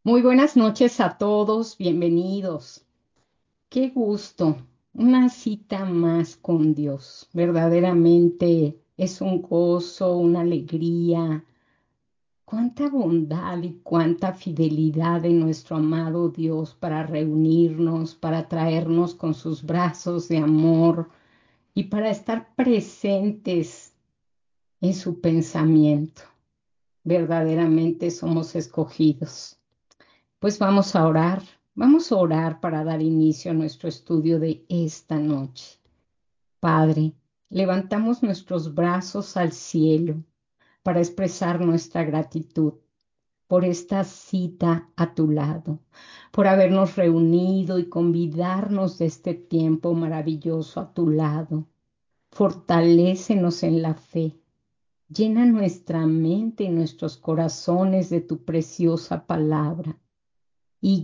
Muy buenas noches a todos, bienvenidos. Qué gusto, una cita más con Dios. Verdaderamente es un gozo, una alegría. Cuánta bondad y cuánta fidelidad de nuestro amado Dios para reunirnos, para traernos con sus brazos de amor y para estar presentes en su pensamiento. Verdaderamente somos escogidos. Pues vamos a orar para dar inicio a nuestro estudio de esta noche. Padre, levantamos nuestros brazos al cielo para expresar nuestra gratitud por esta cita a tu lado, por habernos reunido y convidarnos de este tiempo maravilloso a tu lado. Fortalécenos en la fe. Llena nuestra mente y nuestros corazones de tu preciosa palabra y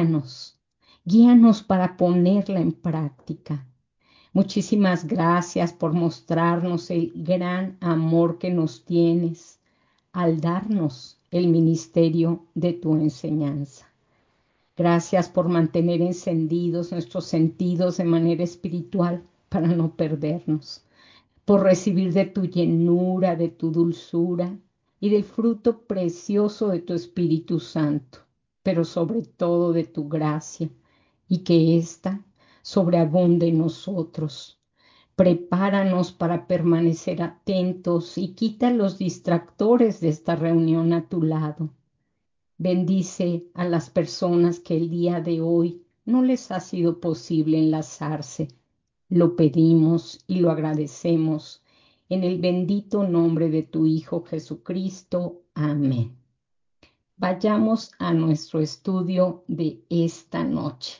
guíanos para ponerla en práctica. Muchísimas gracias por mostrarnos el gran amor que nos tienes al darnos el ministerio de tu enseñanza. Gracias por mantener encendidos nuestros sentidos de manera espiritual para no perdernos, por recibir de tu llenura, de tu dulzura y del fruto precioso de tu Espíritu Santo, pero sobre todo de tu gracia, y que ésta sobreabunde en nosotros. Prepáranos para permanecer atentos y quita los distractores de esta reunión a tu lado. Bendice a las personas que el día de hoy no les ha sido posible enlazarse. Lo pedimos y lo agradecemos en el bendito nombre de tu Hijo Jesucristo. Amén. Vayamos a nuestro estudio de esta noche.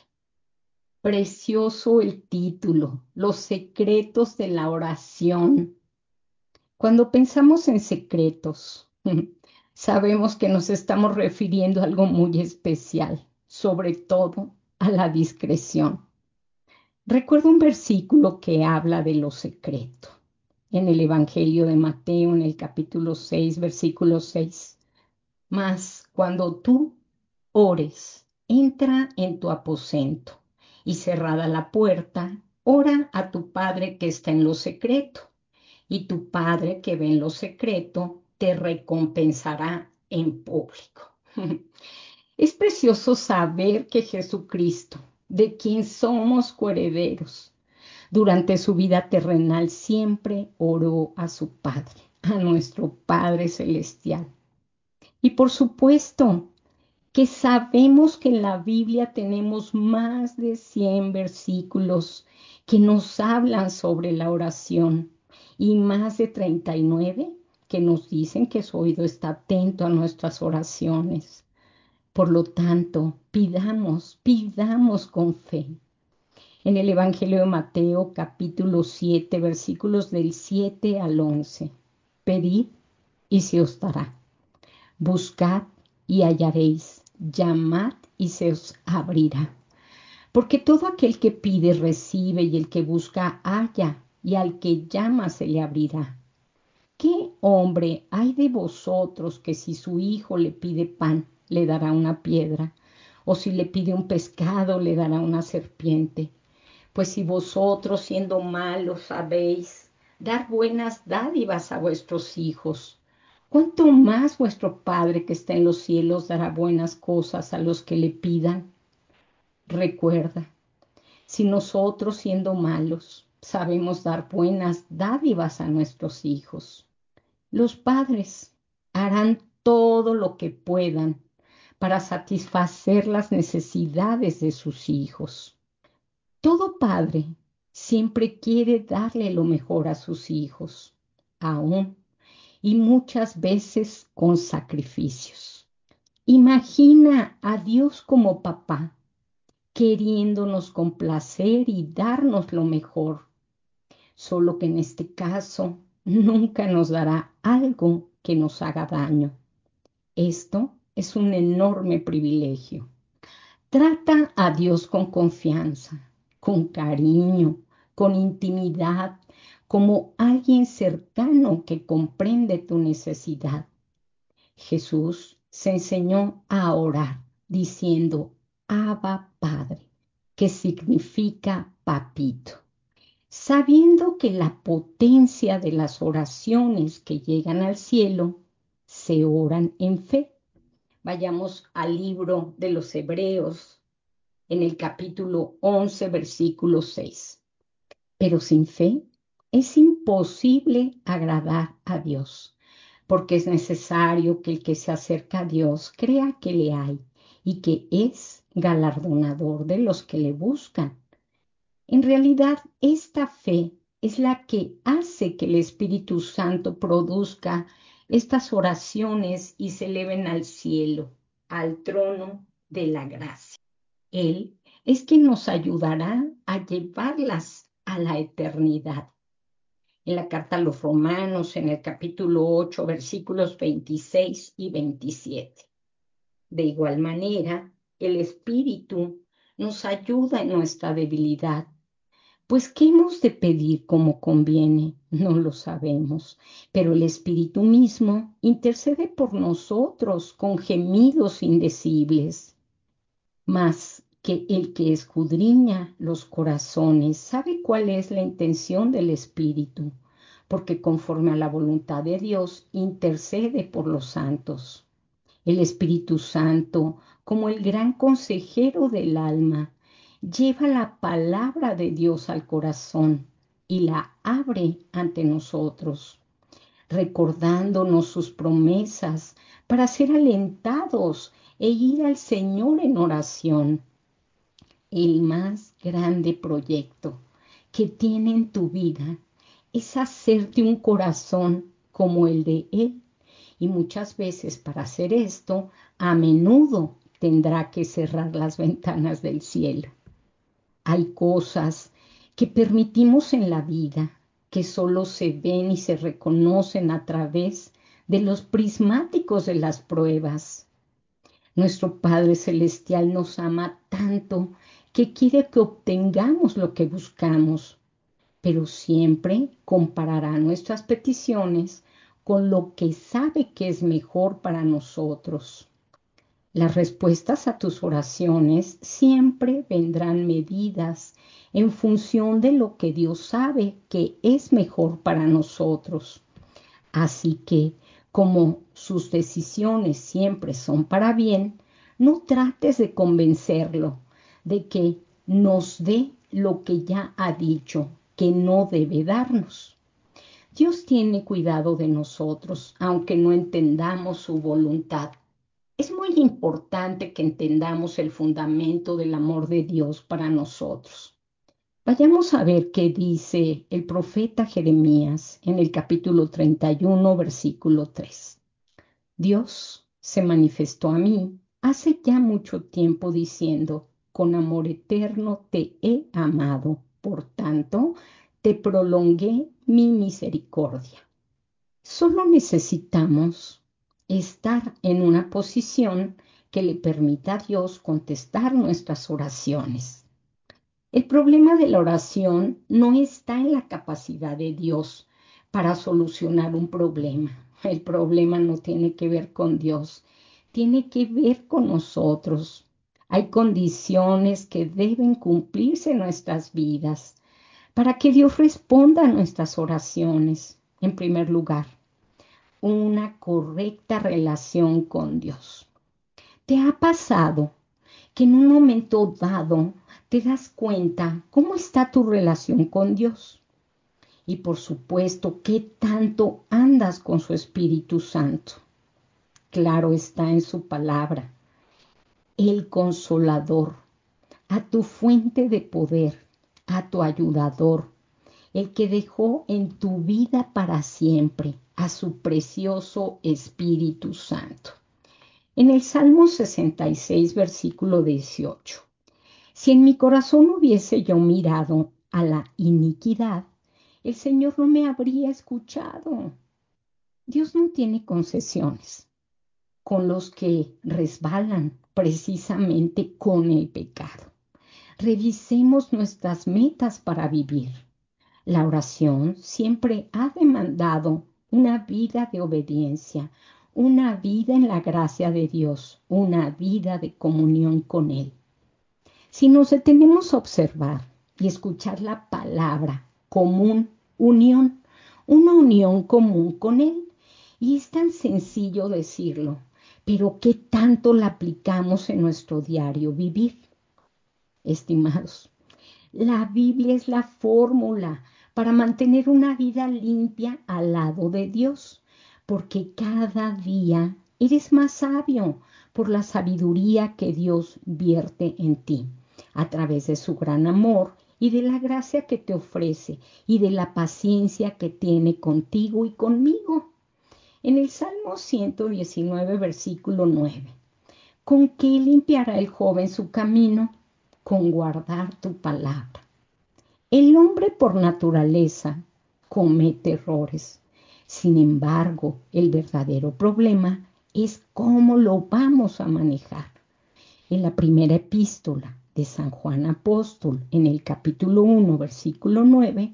Precioso el título, Los secretos de la oración. Cuando pensamos en secretos, sabemos que nos estamos refiriendo a algo muy especial, sobre todo a la discreción. Recuerdo un versículo que habla de lo secreto en el Evangelio de Mateo, en el capítulo 6, versículo 6. Mas cuando tú ores, entra en tu aposento y cerrada la puerta, ora a tu Padre que está en lo secreto, y tu Padre que ve en lo secreto te recompensará en público. Es precioso saber que Jesucristo, de quien somos coherederos, durante su vida terrenal siempre oró a su Padre, a nuestro Padre Celestial. Y por supuesto que sabemos que en la Biblia tenemos más de 100 versículos que nos hablan sobre la oración y más de 39 que nos dicen que su oído está atento a nuestras oraciones. Por lo tanto, pidamos con fe. En el Evangelio de Mateo, capítulo 7, versículos del 7 al 11. Pedid y se os dará. Buscad y hallaréis. Llamad y se os abrirá. Porque todo aquel que pide recibe, y el que busca halla, y al que llama se le abrirá. ¿Qué hombre hay de vosotros que si su hijo le pide pan, le dará una piedra? ¿O si le pide un pescado, le dará una serpiente? Pues si vosotros, siendo malos, sabéis dar buenas dádivas a vuestros hijos, ¿cuánto más vuestro Padre que está en los cielos dará buenas cosas a los que le pidan? Recuerda, si nosotros, siendo malos, sabemos dar buenas dádivas a nuestros hijos, los padres harán todo lo que puedan para satisfacer las necesidades de sus hijos. Todo padre siempre quiere darle lo mejor a sus hijos, aún y muchas veces con sacrificios. Imagina a Dios como papá, queriéndonos complacer y darnos lo mejor, solo que en este caso nunca nos dará algo que nos haga daño. Esto es un enorme privilegio. Trata a Dios con confianza, con cariño, con intimidad, como alguien cercano que comprende tu necesidad. Jesús se enseñó a orar diciendo, Abba Padre, que significa papito, sabiendo que la potencia de las oraciones que llegan al cielo se oran en fe. Vayamos al libro de los Hebreos en el capítulo 11, versículo 6. Pero sin fe es imposible agradar a Dios, porque es necesario que el que se acerca a Dios crea que le hay y que es galardonador de los que le buscan. En realidad, esta fe es la que hace que el Espíritu Santo produzca estas oraciones y se eleven al cielo, al trono de la gracia. Él es quien nos ayudará a llevarlas a la eternidad. En la carta a los Romanos, en el capítulo 8, versículos 26 y 27. De igual manera, el Espíritu nos ayuda en nuestra debilidad. Pues, ¿qué hemos de pedir como conviene? No lo sabemos, pero el Espíritu mismo intercede por nosotros con gemidos indecibles. Mas que el que escudriña los corazones sabe cuál es la intención del Espíritu, porque conforme a la voluntad de Dios intercede por los santos. El Espíritu Santo, como el gran consejero del alma, lleva la palabra de Dios al corazón y la abre ante nosotros, recordándonos sus promesas para ser alentados e ir al Señor en oración. El más grande proyecto que tiene en tu vida es hacerte un corazón como el de Él. Y muchas veces para hacer esto, a menudo tendrá que cerrar las ventanas del cielo. Hay cosas que permitimos en la vida que solo se ven y se reconocen a través de los prismáticos de las pruebas. Nuestro Padre Celestial nos ama tanto que quiere que obtengamos lo que buscamos, pero siempre comparará nuestras peticiones con lo que sabe que es mejor para nosotros. Las respuestas a tus oraciones siempre vendrán medidas en función de lo que Dios sabe que es mejor para nosotros. Así que, como sus decisiones siempre son para bien, no trates de convencerlo de que nos dé lo que ya ha dicho que no debe darnos. Dios tiene cuidado de nosotros, aunque no entendamos su voluntad. Es muy importante que entendamos el fundamento del amor de Dios para nosotros. Vayamos a ver qué dice el profeta Jeremías en el capítulo 31, versículo 3. Dios se manifestó a mí hace ya mucho tiempo diciendo, con amor eterno te he amado, por tanto, te prolongué mi misericordia. Solo necesitamos estar en una posición que le permita a Dios contestar nuestras oraciones. El problema de la oración no está en la capacidad de Dios para solucionar un problema. El problema no tiene que ver con Dios, tiene que ver con nosotros. Hay condiciones que deben cumplirse en nuestras vidas para que Dios responda a nuestras oraciones. En primer lugar, una correcta relación con Dios. ¿Te ha pasado que en un momento dado te das cuenta cómo está tu relación con Dios? Y por supuesto, ¿qué tanto andas con su Espíritu Santo? Claro está en su palabra, el consolador, a tu fuente de poder, a tu ayudador, el que dejó en tu vida para siempre a su precioso Espíritu Santo. En el Salmo 66, versículo 18. Si en mi corazón hubiese yo mirado a la iniquidad, el Señor no me habría escuchado. Dios no tiene concesiones con los que resbalan precisamente con el pecado. Revisemos nuestras metas para vivir. La oración siempre ha demandado una vida de obediencia, una vida en la gracia de Dios, una vida de comunión con Él. Si nos detenemos a observar y escuchar la palabra común, unión, una unión común con Él, y es tan sencillo decirlo, pero ¿qué tanto la aplicamos en nuestro diario vivir? Estimados, la Biblia es la fórmula para mantener una vida limpia al lado de Dios, porque cada día eres más sabio por la sabiduría que Dios vierte en ti, a través de su gran amor y de la gracia que te ofrece y de la paciencia que tiene contigo y conmigo. En el Salmo 119, versículo 9. ¿Con qué limpiará el joven su camino? Con guardar tu palabra. El hombre por naturaleza comete errores. Sin embargo, el verdadero problema es cómo lo vamos a manejar. En la primera epístola de San Juan Apóstol, en el capítulo 1, versículo 9,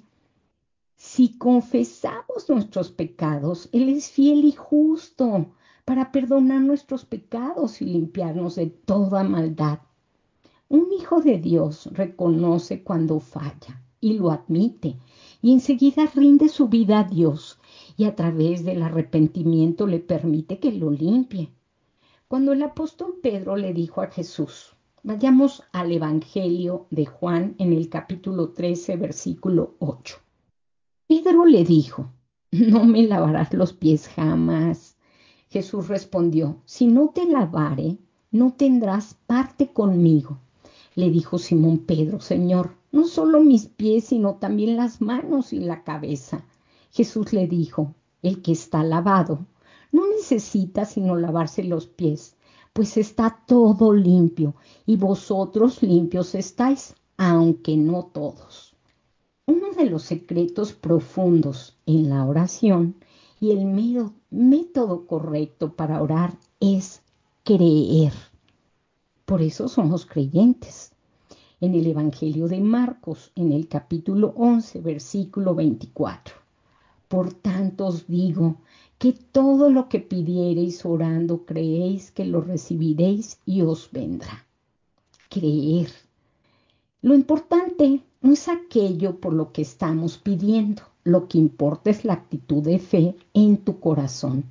si confesamos nuestros pecados, Él es fiel y justo para perdonar nuestros pecados y limpiarnos de toda maldad. Un hijo de Dios reconoce cuando falla y lo admite y enseguida rinde su vida a Dios y a través del arrepentimiento le permite que lo limpie. Cuando el apóstol Pedro le dijo a Jesús, vayamos al Evangelio de Juan en el capítulo 13, versículo 8. Pedro le dijo, no me lavarás los pies jamás. Jesús respondió, si no te lavare, no tendrás parte conmigo. Le dijo Simón Pedro, Señor, no solo mis pies, sino también las manos y la cabeza. Jesús le dijo, el que está lavado no necesita sino lavarse los pies, pues está todo limpio, y vosotros limpios estáis, aunque no todos. Uno de los secretos profundos en la oración y el método correcto para orar es creer. Por eso somos creyentes. En el Evangelio de Marcos, en el capítulo 11, versículo 24. Por tanto os digo que todo lo que pidiereis orando, creéis que lo recibiréis y os vendrá. Creer. Lo importante no es aquello por lo que estamos pidiendo, lo que importa es la actitud de fe en tu corazón.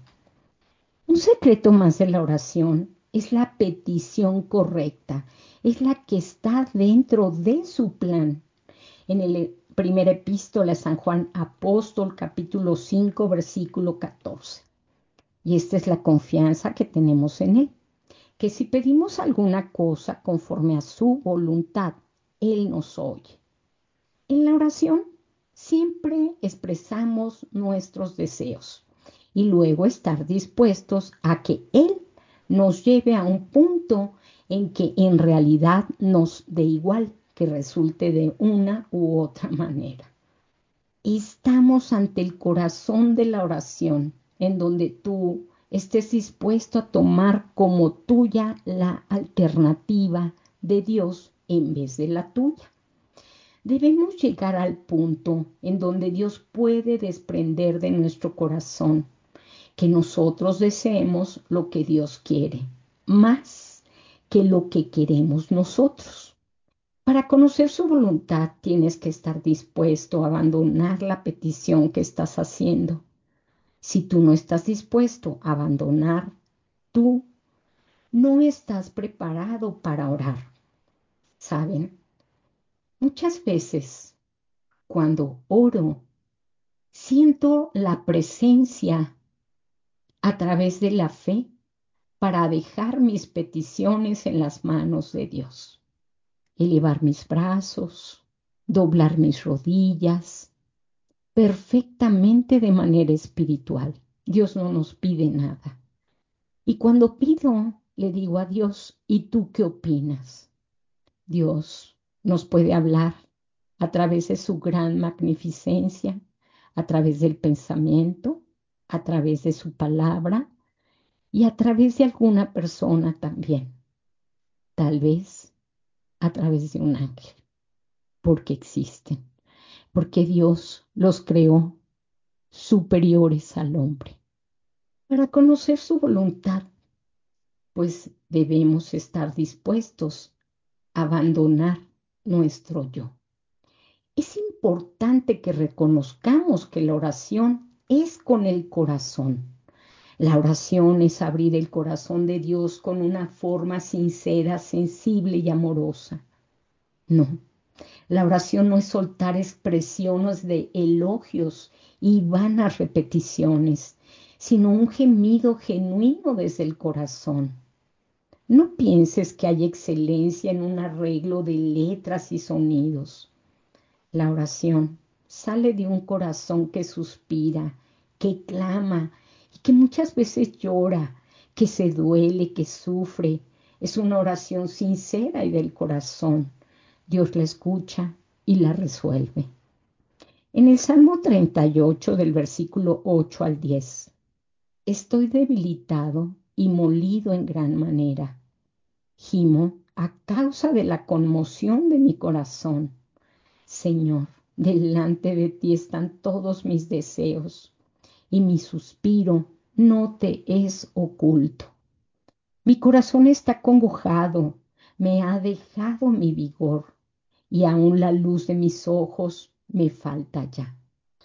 Un secreto más de la oración es la petición correcta, es la que está dentro de su plan. En la primera epístola de San Juan Apóstol, capítulo 5, versículo 14. Y esta es la confianza que tenemos en Él, que si pedimos alguna cosa conforme a su voluntad, Él nos oye. En la oración siempre expresamos nuestros deseos y luego estar dispuestos a que Él nos lleve a un punto en que en realidad nos dé igual, que resulte de una u otra manera. Estamos ante el corazón de la oración, en donde tú estés dispuesto a tomar como tuya la alternativa de Dios en vez de la tuya. Debemos llegar al punto en donde Dios puede desprender de nuestro corazón que nosotros deseemos lo que Dios quiere, más que lo que queremos nosotros. Para conocer su voluntad tienes que estar dispuesto a abandonar la petición que estás haciendo. Si tú no estás dispuesto a abandonar, tú no estás preparado para orar. ¿Saben? Muchas veces cuando oro, siento la presencia a través de la fe para dejar mis peticiones en las manos de Dios. Elevar mis brazos, doblar mis rodillas, perfectamente de manera espiritual. Dios no nos pide nada. Y cuando pido, le digo a Dios, ¿y tú qué opinas? Dios nos puede hablar a través de su gran magnificencia, a través del pensamiento, a través de su palabra y a través de alguna persona también. Tal vez a través de un ángel, porque existen, porque Dios los creó superiores al hombre. Para conocer su voluntad, pues debemos estar dispuestos a abandonar nuestro yo. Es importante que reconozcamos que la oración es con el corazón. La oración es abrir el corazón de Dios con una forma sincera, sensible y amorosa. No, la oración no es soltar expresiones de elogios y vanas repeticiones, sino un gemido genuino desde el corazón. No pienses que hay excelencia en un arreglo de letras y sonidos. La oración sale de un corazón que suspira, que clama y que muchas veces llora, que se duele, que sufre. Es una oración sincera y del corazón. Dios la escucha y la resuelve. En el Salmo 38 del versículo 8 al 10, estoy debilitado y molido en gran manera. Gimo a causa de la conmoción de mi corazón. Señor, delante de ti están todos mis deseos, y mi suspiro no te es oculto. Mi corazón está congojado, me ha dejado mi vigor, y aún la luz de mis ojos me falta ya.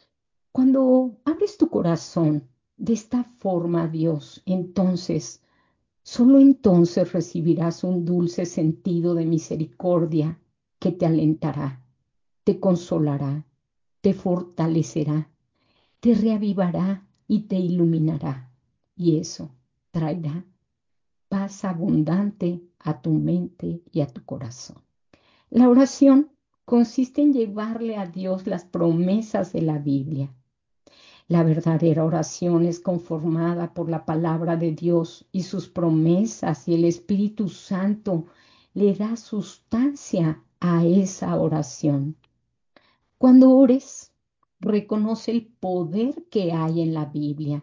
Cuando abres tu corazón de esta forma a Dios, entonces, solo entonces recibirás un dulce sentido de misericordia que te alentará, te consolará, te fortalecerá, te reavivará y te iluminará. Y eso traerá paz abundante a tu mente y a tu corazón. La oración consiste en llevarle a Dios las promesas de la Biblia. La verdadera oración es conformada por la palabra de Dios y sus promesas, y el Espíritu Santo le da sustancia a esa oración. Cuando ores, reconoce el poder que hay en la Biblia.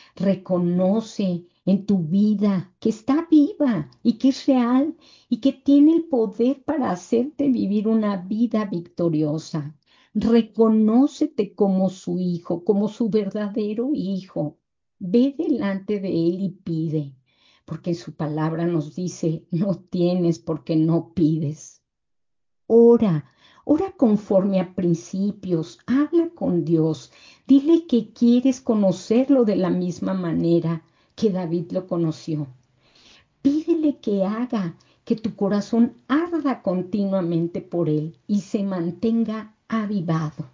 Reconoce en tu vida que está viva y que es real y que tiene el poder para hacerte vivir una vida victoriosa. Reconócete como su hijo, como su verdadero hijo. Ve delante de él y pide, porque en su palabra nos dice, no tienes porque no pides. Ora, ora conforme a principios, habla con Dios, dile que quieres conocerlo de la misma manera que David lo conoció. Pídele que haga que tu corazón arda continuamente por él y se mantenga avivado.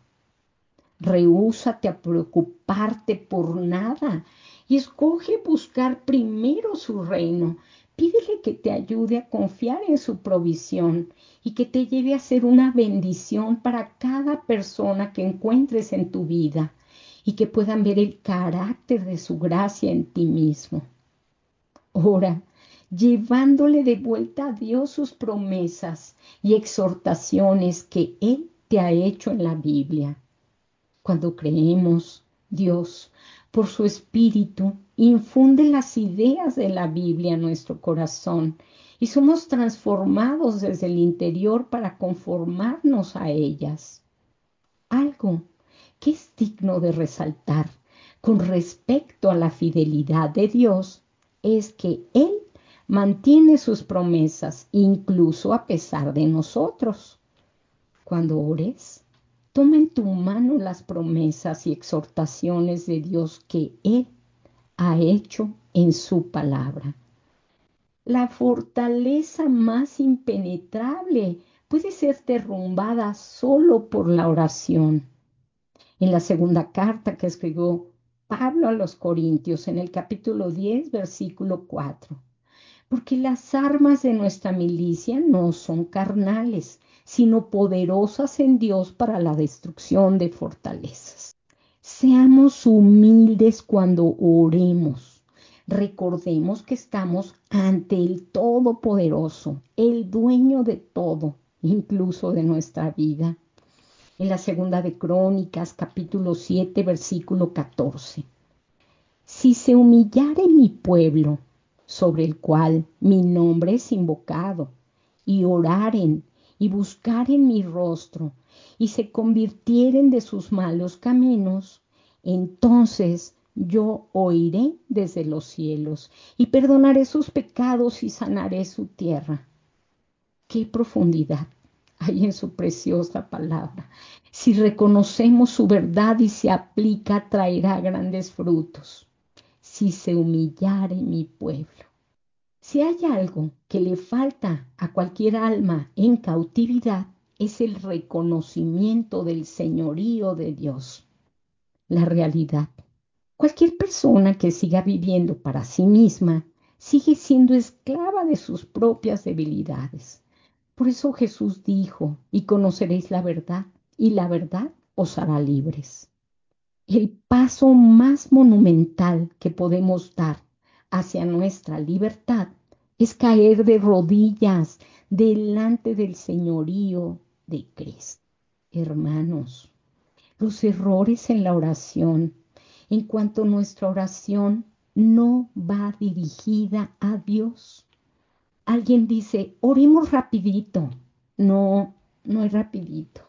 Rehúsate a preocuparte por nada y escoge buscar primero su reino. Pídele que te ayude a confiar en su provisión y que te lleve a ser una bendición para cada persona que encuentres en tu vida y que puedan ver el carácter de su gracia en ti mismo. Ora, llevándole de vuelta a Dios sus promesas y exhortaciones que Él te ha hecho en la Biblia. Cuando creemos, Dios, por su Espíritu, infunde las ideas de la Biblia en nuestro corazón y somos transformados desde el interior para conformarnos a ellas. Algo que es digno de resaltar con respecto a la fidelidad de Dios es que Él mantiene sus promesas incluso a pesar de nosotros. Cuando ores, toma en tu mano las promesas y exhortaciones de Dios que Él ha hecho en su palabra. La fortaleza más impenetrable puede ser derrumbada solo por la oración. En la segunda carta que escribió Pablo a los Corintios, en el capítulo 10, versículo 4. Porque las armas de nuestra milicia no son carnales, sino poderosas en Dios para la destrucción de fortalezas. Seamos humildes cuando oremos. Recordemos que estamos ante el Todopoderoso, el dueño de todo, incluso de nuestra vida. En la segunda de Crónicas, capítulo 7, versículo 14. Si se humillare mi pueblo, sobre el cual mi nombre es invocado, y oraren y buscaren mi rostro, y se convirtieren de sus malos caminos, entonces yo oiré desde los cielos y perdonaré sus pecados y sanaré su tierra. Qué profundidad hay en su preciosa palabra. Si reconocemos su verdad y se aplica, traerá grandes frutos. Si se humillare mi pueblo. Si hay algo que le falta a cualquier alma en cautividad, es el reconocimiento del señorío de Dios, la realidad. Cualquier persona que siga viviendo para sí misma sigue siendo esclava de sus propias debilidades. Por eso Jesús dijo, y conoceréis la verdad, y la verdad os hará libres. El paso más monumental que podemos dar hacia nuestra libertad es caer de rodillas delante del señorío de Cristo. Hermanos, los errores en la oración, en cuanto nuestra oración no va dirigida a Dios. Alguien dice, oremos rapidito. No, no es rapidito.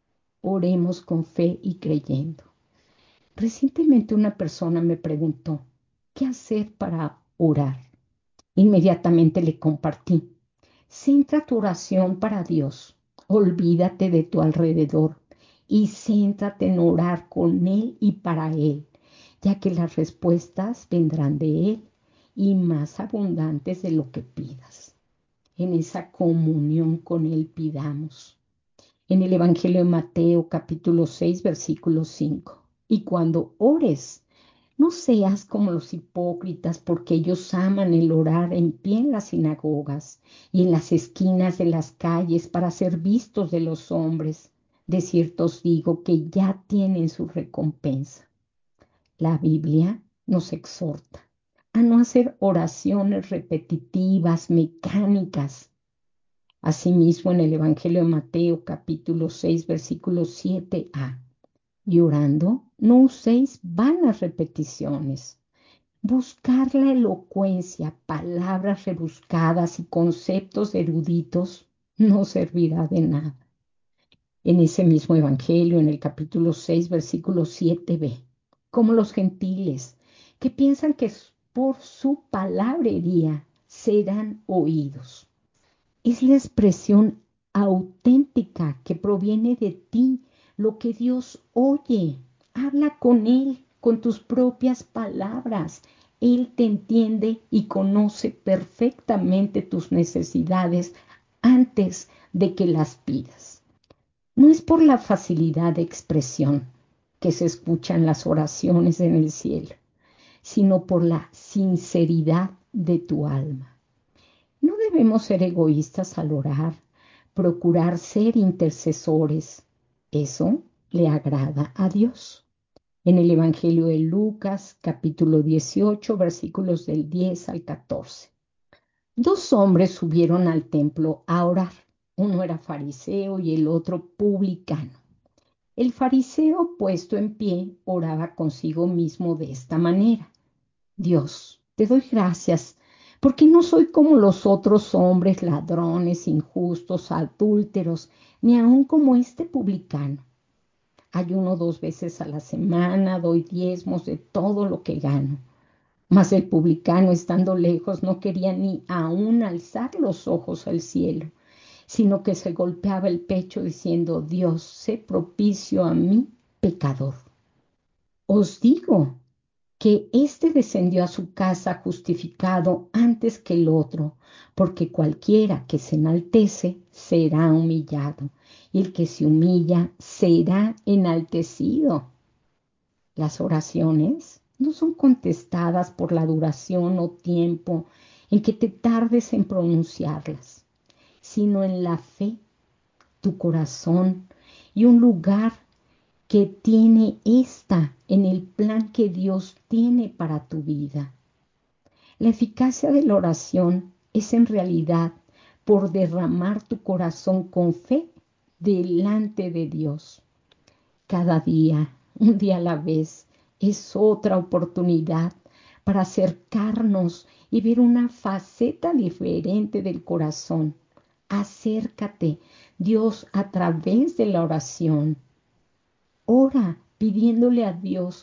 Oremos con fe y creyendo. Recientemente una persona me preguntó, ¿qué hacer para orar? Inmediatamente le compartí. Centra tu oración para Dios. Olvídate de tu alrededor y céntrate en orar con Él y para Él, ya que las respuestas vendrán de Él y más abundantes de lo que pidas. En esa comunión con Él pidamos. En el Evangelio de Mateo capítulo 6 versículo 5. Y cuando ores, no seas como los hipócritas, porque ellos aman el orar en pie en las sinagogas y en las esquinas de las calles para ser vistos de los hombres. De cierto os digo que ya tienen su recompensa. La Biblia nos exhorta a no hacer oraciones repetitivas, mecánicas. Asimismo, en el Evangelio de Mateo, capítulo 6, versículo 7a, y orando, no uséis vanas repeticiones. Buscar la elocuencia, palabras rebuscadas y conceptos eruditos no servirá de nada. En ese mismo Evangelio, en el capítulo 6, versículo 7b, como los gentiles que piensan que por su palabrería serán oídos. Es la expresión auténtica que proviene de ti, lo que Dios oye. Habla con Él, con tus propias palabras. Él te entiende y conoce perfectamente tus necesidades antes de que las pidas. No es por la facilidad de expresión que se escuchan las oraciones en el cielo, sino por la sinceridad de tu alma. No debemos ser egoístas al orar, procurar ser intercesores. Eso le agrada a Dios. En el Evangelio de Lucas, capítulo 18, versículos del 10 al 14. Dos hombres subieron al templo a orar. Uno era fariseo y el otro publicano. El fariseo, puesto en pie, oraba consigo mismo de esta manera. Dios, te doy gracias, porque no soy como los otros hombres, ladrones, injustos, adúlteros, ni aun como este publicano. Ayuno 2 veces a la semana, doy diezmos de todo lo que gano. Mas el publicano, estando lejos, no quería ni aun alzar los ojos al cielo, sino que se golpeaba el pecho diciendo, Dios, sé propicio a mí, pecador. Os digo que éste descendió a su casa justificado antes que el otro, porque cualquiera que se enaltece será humillado, y el que se humilla será enaltecido. Las oraciones no son contestadas por la duración o tiempo en que te tardes en pronunciarlas, sino en la fe, tu corazón y un lugar que tiene esta en el plan que Dios tiene para tu vida. La eficacia de la oración es en realidad por derramar tu corazón con fe delante de Dios. Cada día, un día a la vez, es otra oportunidad para acercarnos y ver una faceta diferente del corazón. Acércate, Dios, a través de la oración. Ora pidiéndole a Dios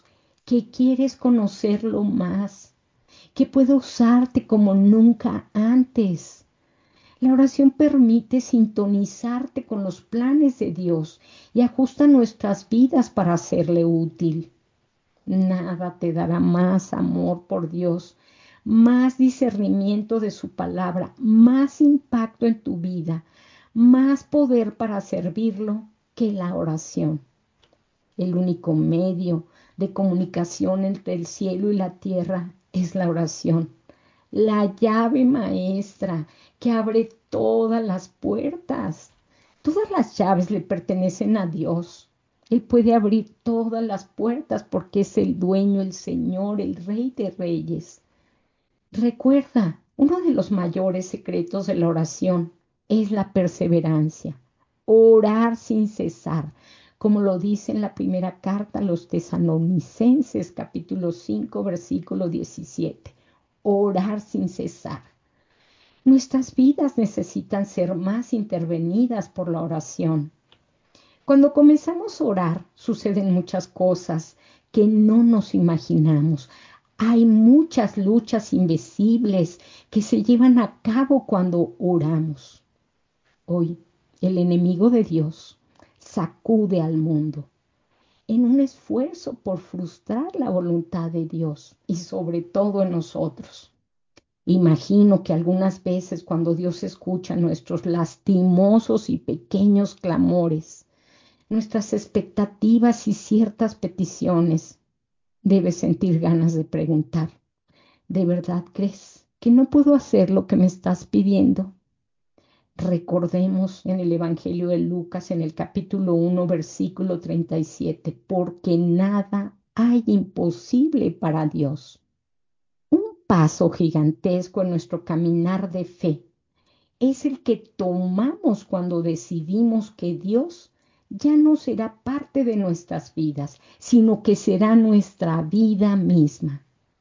que quieres conocerlo más, que puede usarte como nunca antes. La oración permite sintonizarte con los planes de Dios y ajusta nuestras vidas para hacerle útil. Nada te dará más amor por Dios, más discernimiento de su palabra, más impacto en tu vida, más poder para servirlo que la oración. El único medio de comunicación entre el cielo y la tierra es la oración, la llave maestra que abre todas las puertas. Todas las llaves le pertenecen a Dios. Él puede abrir todas las puertas porque es el dueño, el Señor, el Rey de Reyes. Recuerda, uno de los mayores secretos de la oración es la perseverancia. Orar sin cesar, como lo dice en la primera carta a los Tesalonicenses, capítulo 5, versículo 17. Orar sin cesar. Nuestras vidas necesitan ser más intervenidas por la oración. Cuando comenzamos a orar, suceden muchas cosas que no nos imaginamos. Hay muchas luchas invisibles que se llevan a cabo cuando oramos. Hoy, el enemigo de Dios sacude al mundo en un esfuerzo por frustrar la voluntad de Dios y sobre todo en nosotros. Imagino que algunas veces cuando Dios escucha nuestros lastimosos y pequeños clamores, nuestras expectativas y ciertas peticiones, debes sentir ganas de preguntar, ¿de verdad crees que no puedo hacer lo que me estás pidiendo? Recordemos en el Evangelio de Lucas, en el capítulo 1, versículo 37, porque nada hay imposible para Dios. Un paso gigantesco en nuestro caminar de fe es el que tomamos cuando decidimos que Dios ya no será parte de nuestras vidas, sino que será nuestra vida misma.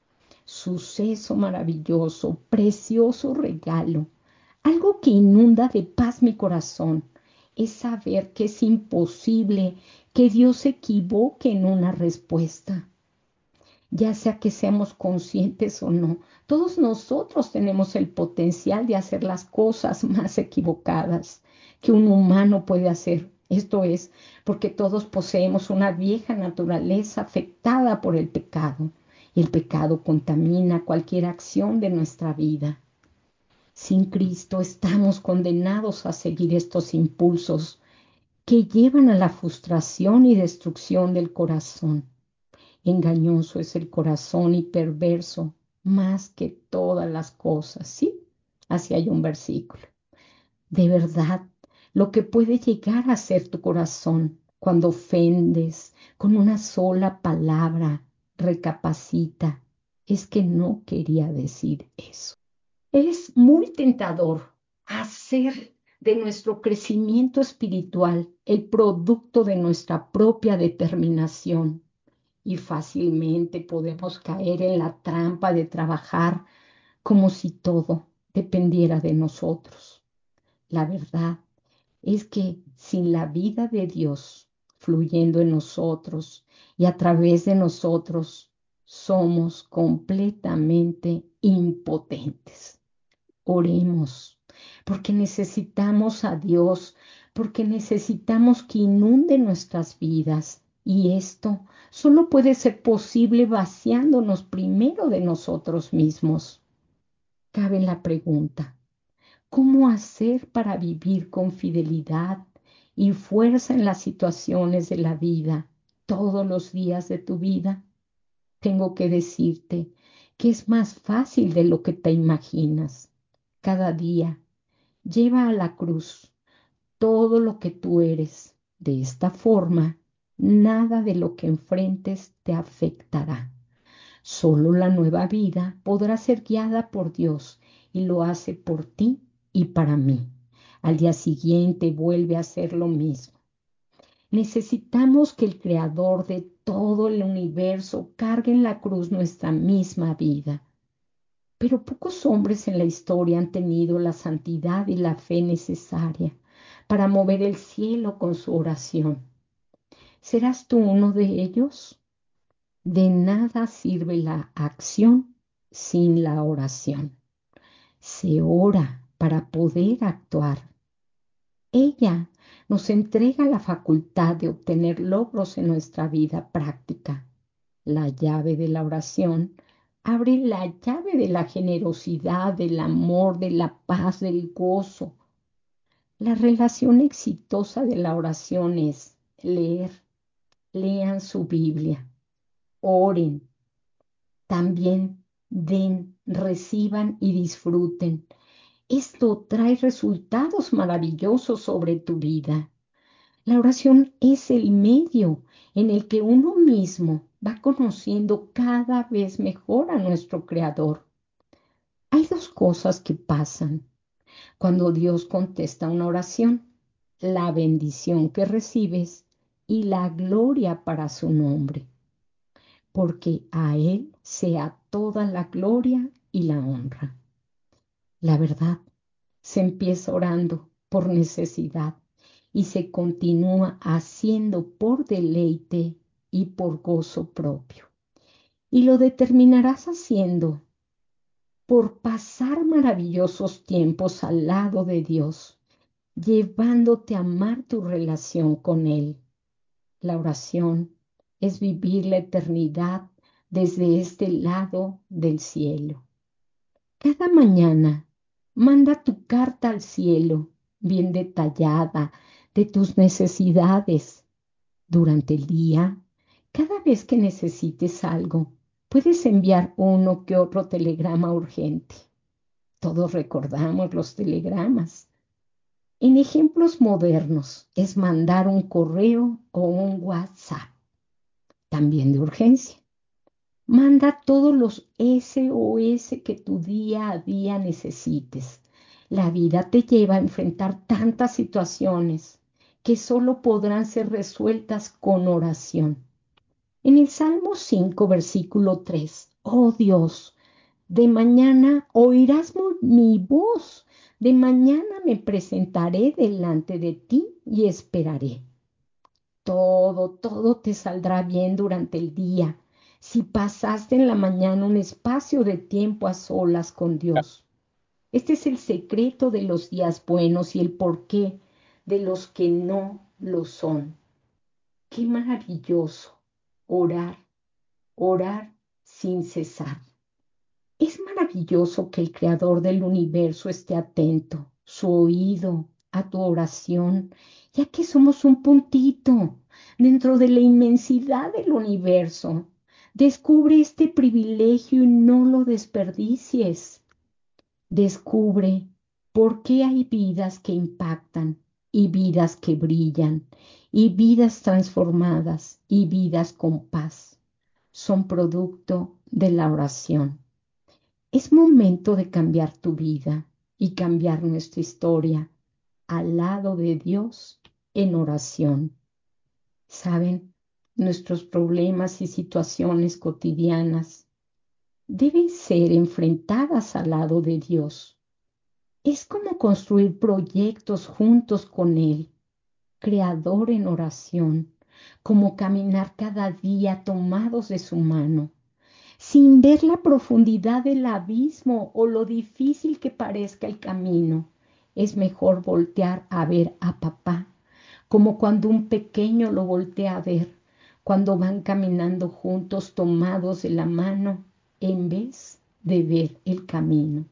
Suceso maravilloso, precioso regalo, algo que inunda de paz mi corazón, es saber que es imposible que Dios se equivoque en una respuesta. Ya sea que seamos conscientes o no, todos nosotros tenemos el potencial de hacer las cosas más equivocadas que un humano puede hacer. Esto es, porque todos poseemos una vieja naturaleza afectada por el pecado, y el pecado contamina cualquier acción de nuestra vida. Sin Cristo estamos condenados a seguir estos impulsos que llevan a la frustración y destrucción del corazón. Engañoso es el corazón y perverso más que todas las cosas. Sí, así hay un versículo. De verdad, lo que puede llegar a ser tu corazón cuando ofendes con una sola palabra, recapacita, es que no quería decir eso. Es muy tentador hacer de nuestro crecimiento espiritual el producto de nuestra propia determinación y fácilmente podemos caer en la trampa de trabajar como si todo dependiera de nosotros. La verdad es que sin la vida de Dios fluyendo en nosotros y a través de nosotros, somos completamente impotentes. Oremos, porque necesitamos a Dios, porque necesitamos que inunde nuestras vidas. Y esto solo puede ser posible vaciándonos primero de nosotros mismos. Cabe la pregunta, ¿cómo hacer para vivir con fidelidad y fuerza en las situaciones de la vida todos los días de tu vida? Tengo que decirte que es más fácil de lo que te imaginas. Cada día lleva a la cruz todo lo que tú eres. De esta forma, nada de lo que enfrentes te afectará. Solo la nueva vida podrá ser guiada por Dios y lo hace por ti y para mí. Al día siguiente vuelve a hacer lo mismo. Necesitamos que el Creador de todo el universo cargue en la cruz nuestra misma vida. Pero pocos hombres en la historia han tenido la santidad y la fe necesaria para mover el cielo con su oración. ¿Serás tú uno de ellos? De nada sirve la acción sin la oración. Se ora para poder actuar. Ella nos entrega la facultad de obtener logros en nuestra vida práctica. La llave de la oración abre la llave de la generosidad, del amor, de la paz, del gozo. La relación exitosa de la oración es leer, lean su Biblia, oren, también den, reciban y disfruten. Esto trae resultados maravillosos sobre tu vida. La oración es el medio en el que uno mismo va conociendo cada vez mejor a nuestro Creador. Hay dos cosas que pasan cuando Dios contesta una oración: la bendición que recibes y la gloria para su nombre, porque a Él sea toda la gloria y la honra. La verdad, se empieza orando por necesidad y se continúa haciendo por deleite y por gozo propio. Y lo determinarás haciendo por pasar maravillosos tiempos al lado de Dios, llevándote a amar tu relación con Él. La oración es vivir la eternidad desde este lado del cielo. Cada mañana manda tu carta al cielo, bien detallada, de tus necesidades. Durante el día, cada vez que necesites algo, puedes enviar uno que otro telegrama urgente. Todos recordamos los telegramas. En ejemplos modernos es mandar un correo o un WhatsApp, también de urgencia. Manda todos los SOS que tu día a día necesites. La vida te lleva a enfrentar tantas situaciones que solo podrán ser resueltas con oración. En el Salmo 5, versículo 3: oh Dios, de mañana oirás mi voz, de mañana me presentaré delante de ti y esperaré. Todo te saldrá bien durante el día si pasaste en la mañana un espacio de tiempo a solas con Dios. Este es el secreto de los días buenos y el porqué de los que no lo son. Qué maravilloso orar, orar sin cesar. Es maravilloso que el Creador del universo esté atento, su oído, a tu oración, ya que somos un puntito dentro de la inmensidad del universo. Descubre este privilegio y no lo desperdicies. Descubre por qué hay vidas que impactan y vidas que brillan y vidas transformadas y vidas con paz. Son producto de la oración. Es momento de cambiar tu vida y cambiar nuestra historia al lado de Dios en oración. Saben, nuestros problemas y situaciones cotidianas deben ser enfrentadas al lado de Dios. Es como construir proyectos juntos con Él, Creador en oración, como caminar cada día tomados de su mano sin ver la profundidad del abismo o lo difícil que parezca el camino. Es mejor voltear a ver a papá, como cuando un pequeño lo voltea a ver, cuando van caminando juntos tomados de la mano, en vez de ver el camino.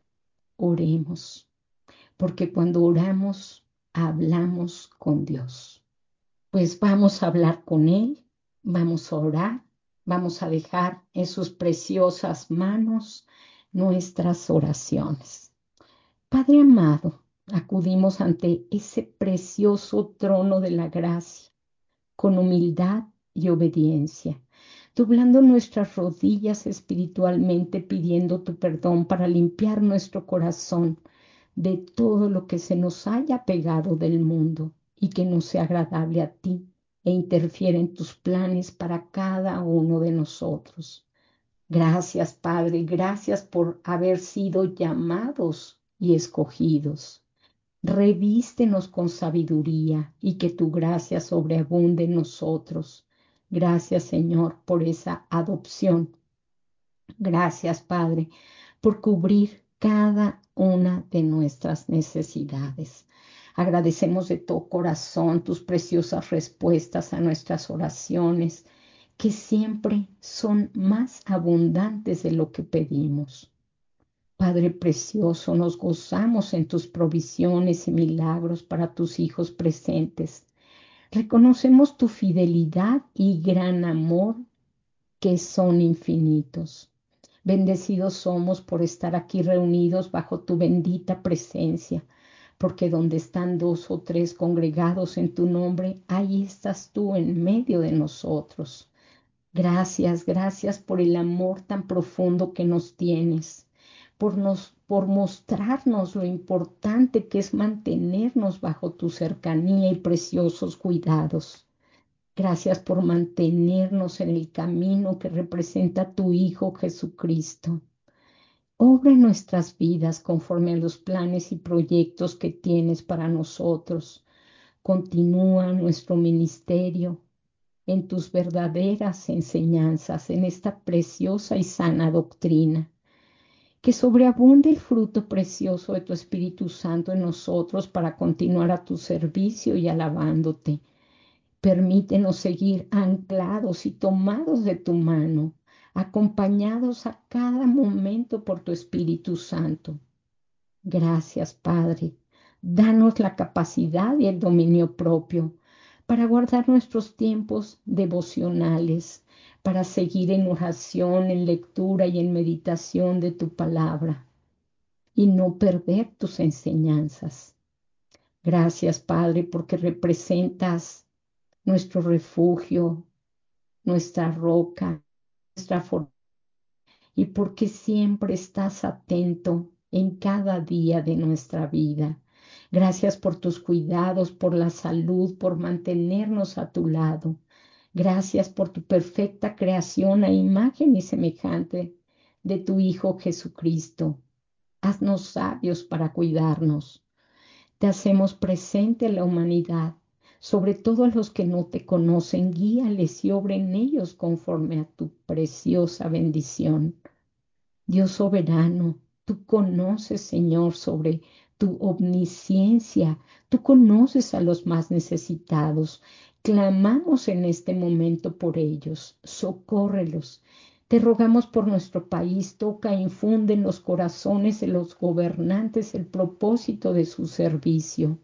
Oremos, porque cuando oramos, hablamos con Dios. Pues vamos a hablar con Él, vamos a orar, vamos a dejar en sus preciosas manos nuestras oraciones. Padre amado, acudimos ante ese precioso trono de la gracia con humildad y obediencia, doblando nuestras rodillas espiritualmente, pidiendo tu perdón para limpiar nuestro corazón de todo lo que se nos haya pegado del mundo y que no sea agradable a ti e interfiere en tus planes para cada uno de nosotros. Gracias, Padre, gracias por haber sido llamados y escogidos. Revístenos con sabiduría y que tu gracia sobreabunde en nosotros. Gracias, Señor, por esa adopción. Gracias, Padre, por cubrir cada una de nuestras necesidades. Agradecemos de todo corazón tus preciosas respuestas a nuestras oraciones, que siempre son más abundantes de lo que pedimos. Padre precioso, nos gozamos en tus provisiones y milagros para tus hijos presentes. Reconocemos tu fidelidad y gran amor que son infinitos. Bendecidos somos por estar aquí reunidos bajo tu bendita presencia, porque donde están dos o tres congregados en tu nombre, ahí estás tú en medio de nosotros. Gracias, gracias por el amor tan profundo que nos tienes, por mostrarnos lo importante que es mantenernos bajo tu cercanía y preciosos cuidados. Gracias por mantenernos en el camino que representa tu Hijo Jesucristo. Obra en nuestras vidas conforme a los planes y proyectos que tienes para nosotros. Continúa nuestro ministerio en tus verdaderas enseñanzas, en esta preciosa y sana doctrina. Que sobreabunde el fruto precioso de tu Espíritu Santo en nosotros para continuar a tu servicio y alabándote. Permítenos seguir anclados y tomados de tu mano, acompañados a cada momento por tu Espíritu Santo. Gracias, Padre. Danos la capacidad y el dominio propio para guardar nuestros tiempos devocionales, para seguir en oración, en lectura y en meditación de tu palabra y no perder tus enseñanzas. Gracias, Padre, porque representas nuestro refugio, nuestra roca, nuestra fortaleza, y porque siempre estás atento en cada día de nuestra vida. Gracias por tus cuidados, por la salud, por mantenernos a tu lado. Gracias por tu perfecta creación a imagen y semejante de tu Hijo Jesucristo. Haznos sabios para cuidarnos. Te hacemos presente a la humanidad, sobre todo a los que no te conocen. Guíales y obra en ellos conforme a tu preciosa bendición. Dios soberano, tú conoces, Señor, sobre tu omnisciencia. Tú conoces a los más necesitados. Clamamos en este momento por ellos. Socórrelos. Te rogamos por nuestro país. Toca e infunde en los corazones de los gobernantes el propósito de su servicio.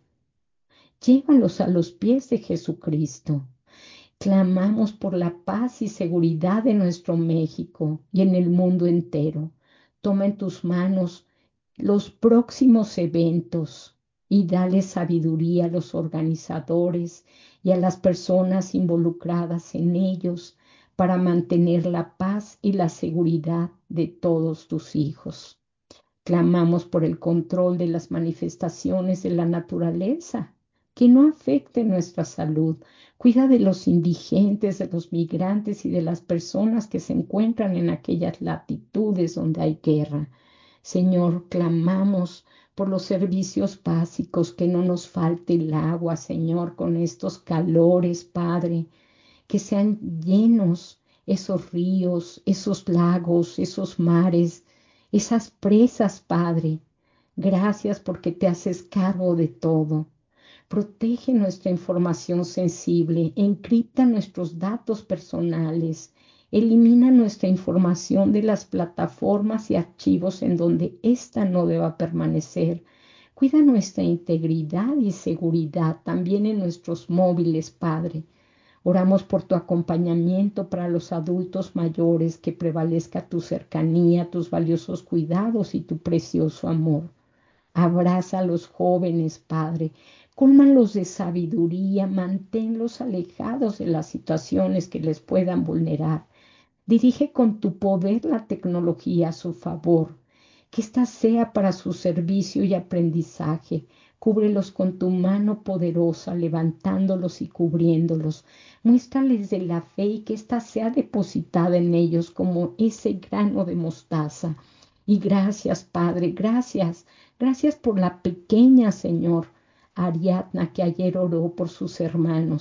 Llévalos a los pies de Jesucristo. Clamamos por la paz y seguridad de nuestro México y en el mundo entero. Toma en tus manos los próximos eventos y dale sabiduría a los organizadores y a las personas involucradas en ellos para mantener la paz y la seguridad de todos tus hijos. Clamamos por el control de las manifestaciones de la naturaleza, que no afecte nuestra salud. Cuida de los indigentes, de los migrantes y de las personas que se encuentran en aquellas latitudes donde hay guerra. Señor, clamamos por los servicios básicos, que no nos falte el agua, Señor, con estos calores, Padre, que sean llenos esos ríos, esos lagos, esos mares, esas presas, Padre. Gracias porque te haces cargo de todo. Protege nuestra información sensible, encripta nuestros datos personales, elimina nuestra información de las plataformas y archivos en donde ésta no deba permanecer. Cuida nuestra integridad y seguridad también en nuestros móviles, Padre. Oramos por tu acompañamiento para los adultos mayores, que prevalezca tu cercanía, tus valiosos cuidados y tu precioso amor. Abraza a los jóvenes, Padre. Cólmalos de sabiduría, manténlos alejados de las situaciones que les puedan vulnerar. Dirige con tu poder la tecnología a su favor, que ésta sea para su servicio y aprendizaje. Cúbrelos con tu mano poderosa, levantándolos y cubriéndolos. Muéstrales de la fe y que ésta sea depositada en ellos como ese grano de mostaza. Y gracias, Padre, gracias. Gracias por la pequeña, Señor, Ariadna, que ayer oró por sus hermanos.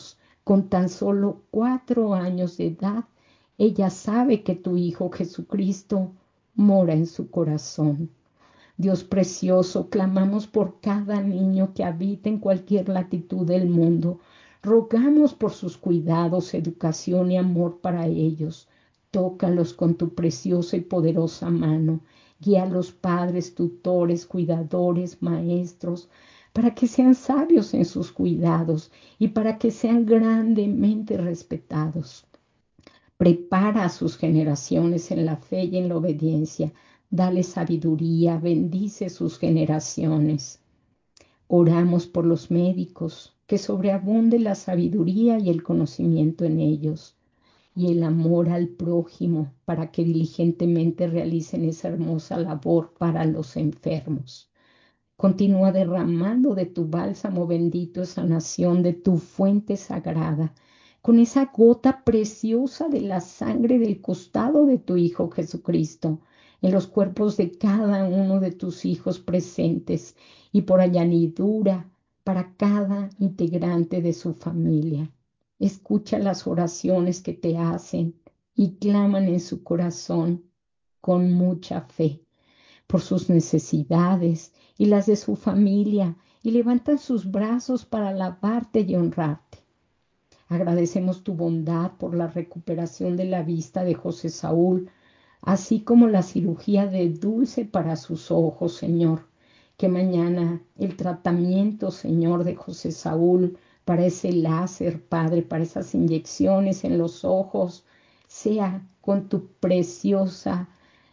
Con tan solo 4 años de edad, ella sabe que tu Hijo Jesucristo mora en su corazón. Dios precioso, clamamos por cada niño que habita en cualquier latitud del mundo. Rogamos por sus cuidados, educación y amor para ellos. Tócalos con tu preciosa y poderosa mano. Guía a los padres, tutores, cuidadores, maestros, para que sean sabios en sus cuidados y para que sean grandemente respetados. Prepara a sus generaciones en la fe y en la obediencia. Dale sabiduría, bendice sus generaciones. Oramos por los médicos, que sobreabunde la sabiduría y el conocimiento en ellos, y el amor al prójimo, para que diligentemente realicen esa hermosa labor para los enfermos. Continúa derramando de tu bálsamo bendito esa nación, de tu fuente sagrada, con esa gota preciosa de la sangre del costado de tu Hijo Jesucristo, en los cuerpos de cada uno de tus hijos presentes y por añadidura para cada integrante de su familia. Escucha las oraciones que te hacen y claman en su corazón con mucha fe por sus necesidades y las de su familia, y levantan sus brazos para alabarte y honrarte. Agradecemos tu bondad por la recuperación de la vista de José Saúl, así como la cirugía de Dulce para sus ojos, Señor. Que mañana el tratamiento, Señor, de José Saúl para ese láser, Padre, para esas inyecciones en los ojos, sea con tu preciosa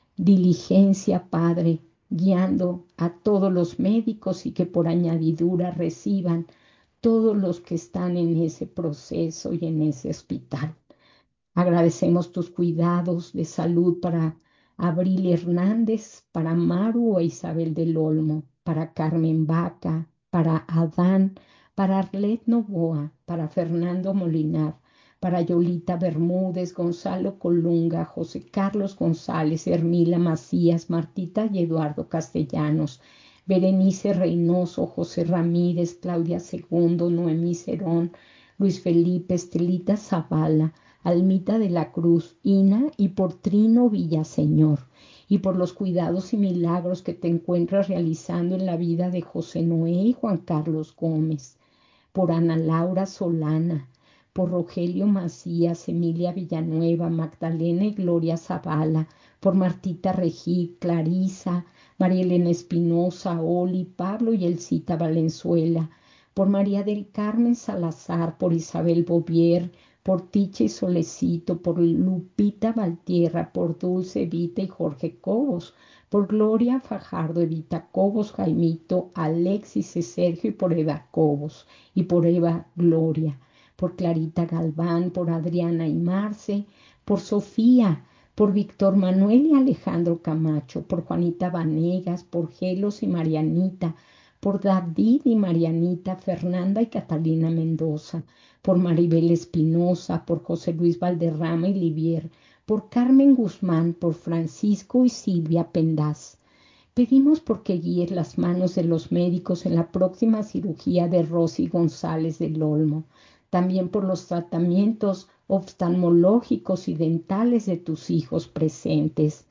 diligencia, Padre, guiando a todos los médicos y que por añadidura reciban todos los que están en ese proceso y en ese hospital. Agradecemos tus cuidados de salud para Abril Hernández, para Maru e Isabel del Olmo, para Carmen Vaca, para Adán, para Arlet Novoa, para Fernando Molinar, para Yolita Bermúdez, Gonzalo Colunga, José Carlos González, Hermila Macías, Martita y Eduardo Castellanos, Berenice Reynoso, José Ramírez, Claudia Segundo, Noemí Cerón, Luis Felipe, Estelita Zavala, Almita de la Cruz, Ina, y por Trino Villaseñor, y por los cuidados y milagros que te encuentras realizando en la vida de José Noé y Juan Carlos Gómez, por Ana Laura Solana, por Rogelio Macías, Emilia Villanueva, Magdalena y Gloria Zavala, por Martita Regí, Clarisa, María Elena Espinosa, Oli, Pablo y Elcita Valenzuela, por María del Carmen Salazar, por Isabel Bovier, por Tiche y Solecito, por Lupita Valtierra, por Dulce Evita y Jorge Cobos, por Gloria Fajardo, Evita Cobos, Jaimito, Alexis y Sergio, y por Eva Cobos, y por Eva Gloria, por Clarita Galván, por Adriana y Marce, por Sofía, por Víctor Manuel y Alejandro Camacho, por Juanita Vanegas, por Gelos y Marianita, por David y Marianita, Fernanda y Catalina Mendoza, por Maribel Espinosa, por José Luis Valderrama y Livier, por Carmen Guzmán, por Francisco y Silvia Pendaz. Pedimos porque guíes las manos de los médicos en la próxima cirugía de Rosy González del Olmo, también por los tratamientos oftalmológicos y dentales de tus hijos presentes.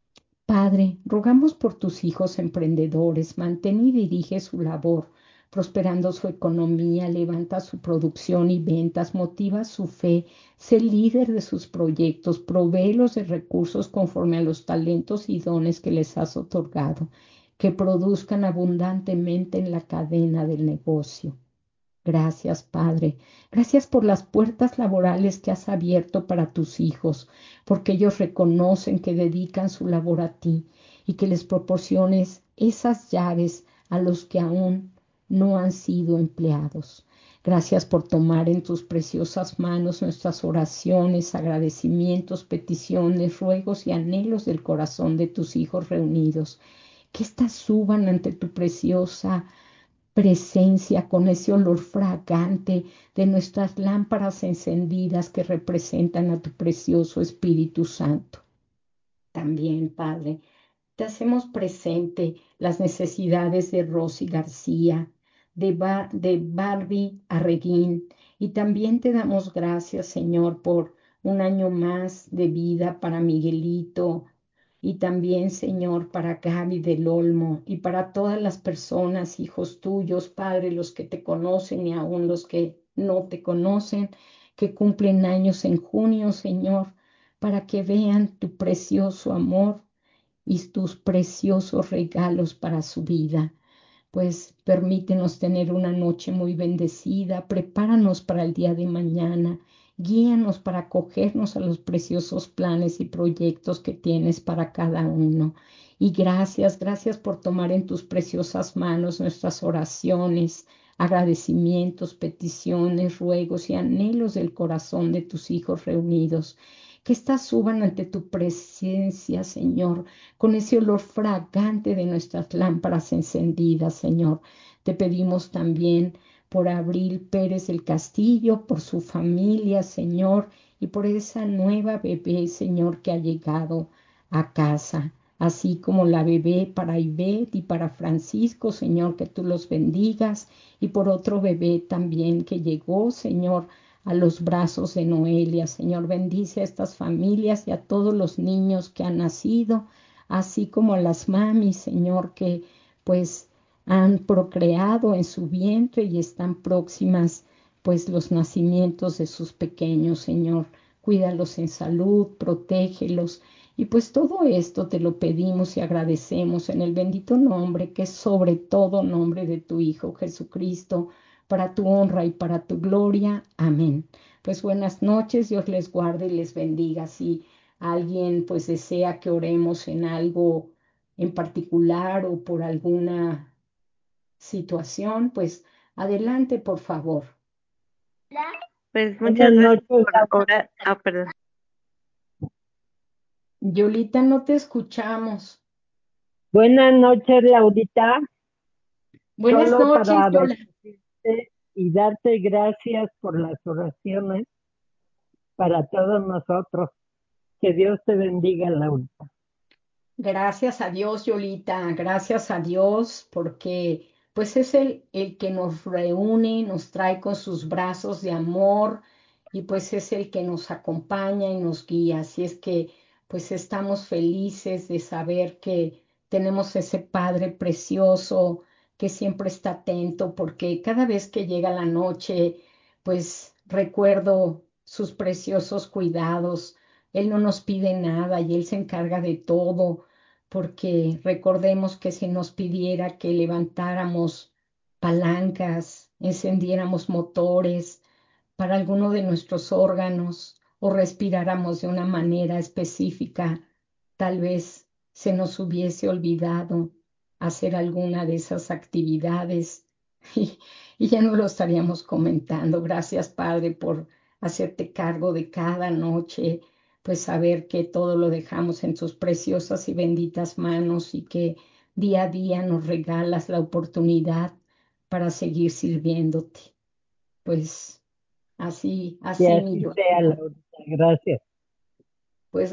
Padre, rogamos por tus hijos emprendedores, mantén y dirige su labor, prosperando su economía, levanta su producción y ventas, motiva su fe, sé líder de sus proyectos, provéelos de recursos conforme a los talentos y dones que les has otorgado, que produzcan abundantemente en la cadena del negocio. Gracias, Padre. Gracias por las puertas laborales que has abierto para tus hijos, porque ellos reconocen que dedican su labor a ti y que les proporciones esas llaves a los que aún no han sido empleados. Gracias por tomar en tus preciosas manos nuestras oraciones, agradecimientos, peticiones, ruegos y anhelos del corazón de tus hijos reunidos. Que éstas suban ante tu preciosa presencia con ese olor fragante de nuestras lámparas encendidas que representan a tu precioso Espíritu Santo. También, Padre, te hacemos presente las necesidades de Rosy García, de Barbie Arreguín. Y también te damos gracias, Señor, por un año más de vida para Miguelito y también, Señor, para Gaby del Olmo y para todas las personas, hijos tuyos, Padre, los que te conocen y aún los que no te conocen, que cumplen años en junio, Señor, para que vean tu precioso amor y tus preciosos regalos para su vida. Pues permítenos tener una noche muy bendecida, prepáranos para el día de mañana, guíanos para acogernos a los preciosos planes y proyectos que tienes para cada uno. Y gracias, gracias por tomar en tus preciosas manos nuestras oraciones, agradecimientos, peticiones, ruegos y anhelos del corazón de tus hijos reunidos. Que éstas suban ante tu presencia, Señor, con ese olor fragante de nuestras lámparas encendidas, Señor. Te pedimos también por Abril Pérez del Castillo, por su familia, Señor, y por esa nueva bebé, Señor, que ha llegado a casa, así como la bebé para Ivette y para Francisco, Señor, que tú los bendigas, y por otro bebé también que llegó, Señor, a los brazos de Noelia. Señor, bendice a estas familias y a todos los niños que han nacido, así como a las mamis, Señor, que pues han procreado en su vientre y están próximas pues los nacimientos de sus pequeños, Señor. Cuídalos en salud, protégelos. Y pues todo esto te lo pedimos y agradecemos en el bendito nombre que es sobre todo nombre de tu Hijo Jesucristo, para tu honra y para tu gloria. Amén. Pues buenas noches, Dios les guarde y les bendiga. Si alguien pues desea que oremos en algo en particular o por alguna situación, pues adelante, por favor. Pues Buenas muchas gracias noches, por orar. Ah, perdón. Yolita, no te escuchamos. buenas noches, Laurita. Buenas Solo noches, para Yola. bendecirte y darte gracias por las oraciones para todos nosotros. Que Dios te bendiga, Laurita. Gracias a Dios, Yolita, gracias a Dios, porque pues es el que nos reúne, nos trae con sus brazos de amor y pues es el que nos acompaña y nos guía. Así es que pues estamos felices de saber que tenemos ese Padre precioso que siempre está atento, porque cada vez que llega la noche, pues recuerdo sus preciosos cuidados. Él no nos pide nada y Él se encarga de todo porque recordemos que si nos pidiera que levantáramos palancas, encendiéramos motores para alguno de nuestros órganos o respiráramos de una manera específica, tal vez se nos hubiese olvidado hacer alguna de esas actividades y, y ya no lo estaríamos comentando. Gracias, Padre, por hacerte cargo de cada noche, pues saber que todo lo dejamos en tus preciosas y benditas manos y que día a día nos regalas la oportunidad para seguir sirviéndote. Pues así, Que así mi así sea, Yolanda. Laurita. Gracias. Pues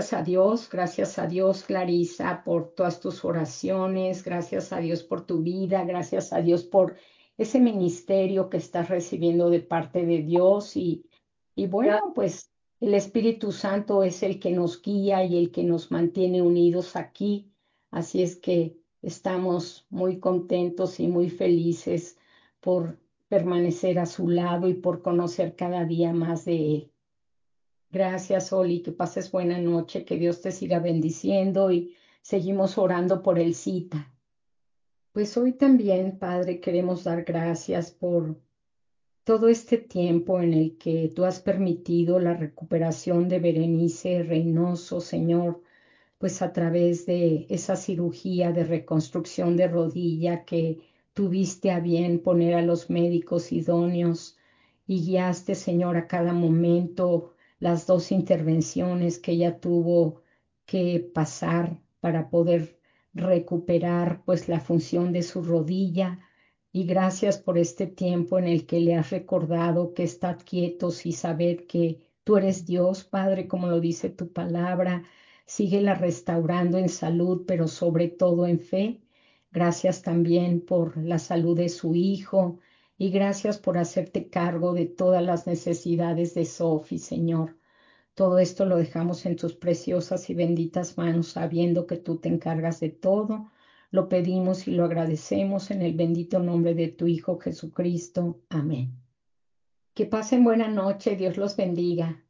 gracias a Dios, Clarisa, por todas tus oraciones, gracias a Dios por tu vida, gracias a Dios por ese ministerio que estás recibiendo de parte de Dios y bueno, pues el Espíritu Santo es el que nos guía y el que nos mantiene unidos aquí, así es que estamos muy contentos y muy felices por permanecer a su lado y por conocer cada día más de Él. Gracias, Oli, que pases buena noche, que Dios te siga bendiciendo y seguimos orando por el cita. Pues hoy también, Padre, queremos dar gracias por todo este tiempo en el que tú has permitido la recuperación de Berenice Reynoso, Señor, pues a través de esa cirugía de reconstrucción de rodilla que tuviste a bien poner a los médicos idóneos y guiaste, Señor, a cada momento las dos intervenciones que ella tuvo que pasar para poder recuperar pues la función de su rodilla. Y gracias por este tiempo en el que le has recordado que estad quietos y saber que tú eres Dios, Padre, como lo dice tu palabra. Síguela restaurando en salud, pero sobre todo en fe. Gracias también por la salud de su hijo y gracias por hacerte cargo de todas las necesidades de Sophie, Señor. Todo esto lo dejamos en tus preciosas y benditas manos, sabiendo que tú te encargas de todo. Lo pedimos y lo agradecemos en el bendito nombre de tu Hijo Jesucristo. Amén. Que pasen buena noche. Dios los bendiga.